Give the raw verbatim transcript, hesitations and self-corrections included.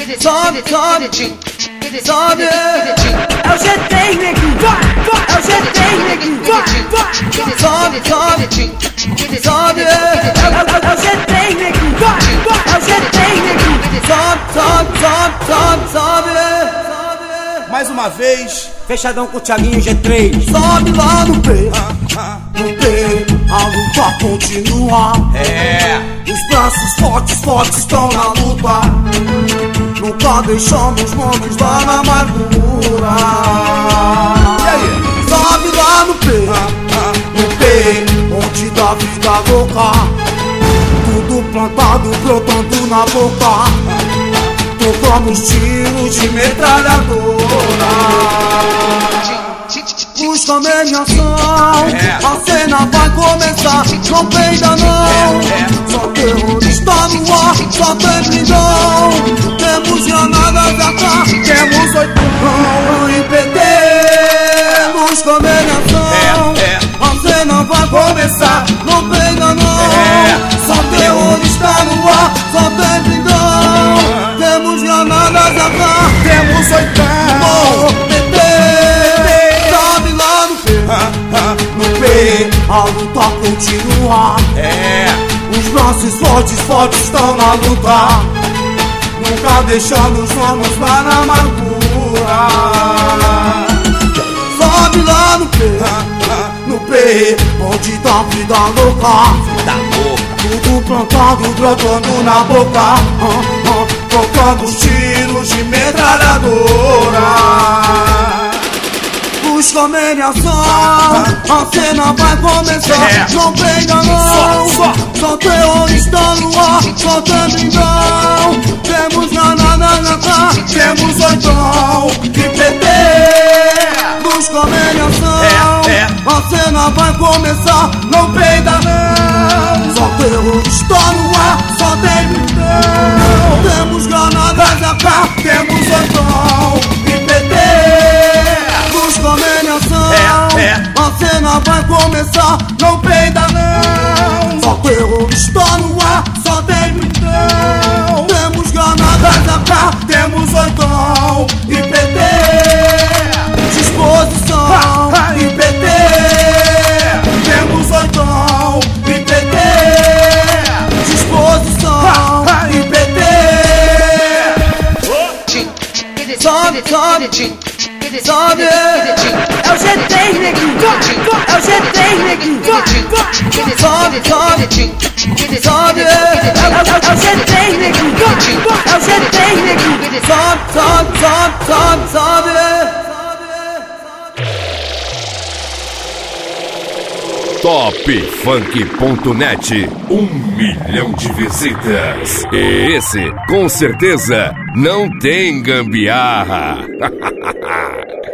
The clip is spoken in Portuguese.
sobe, sobe, sobe. É o G três, neguinho, é o G três, neguinho, sobe, sobe, sobe. É o G três, neguinho, é o G três, neguinho, sobe, sobe, sobe, sobe, sobe. Mais uma vez, fechadão com o Thiaguinho G três. Sobe lá no P, no P, a luta continua. É. Os braços fortes, fortes estão na luta. Nunca deixamos os manos lá na amargura. E aí? Sobe lá no P, no P, onde dá vida louca. Tudo plantado, brotando na boca. Tocamos tiros de metralhadora. Busca-me em ação, a cena vai começar. Não peida não, só terrorista no ar, só tem blindão. Temos granadas a cá, temos oitão e P T. Busca-me em ação, a cena vai começar. Não peida não, só terrorista no ar, só tem blindão. Temos granadas a cá, temos oitão P T. Sobe lá no P, no P, a luta continua. É. Os braços fortes, fortes estão na luta. Nunca deixamos os manos lá na amargura. Sobe lá no P, no P, onde dá vida louca. Vida louca. Tudo plantado, brotando na boca. Tocando os tiros de metralhadora. Busca-me em ação, a cena vai começar. É. Não peida não, Só, só. só terrorista no ar, só tem blindão. Temos granadas na cá, temos oitão e P T. Busca-me em ação, É, é. a cena vai começar. Não peida não, só terrorista no ar, só tem blindão. Temos granadas na cá, temos oitão e P T. Busca-me em ação, É, é. a cena vai começar. Não peida não, só terrorista no ar, só tem blindão. Temos granadas a cá, temos oitão e P T. Disposição e P T. Temos oitão e P T. Disposição e P T. Sobe, sobe, sobe. É o G três, neguinho, é o G três, neguinho. Sobe, sobe, sobe. É o G três, neguinho, é o G três, neguinho. Sobe, sobe, sobe, sobe, sobe. top funk ponto net, um milhão de visitas. E esse, com certeza, não tem gambiarra.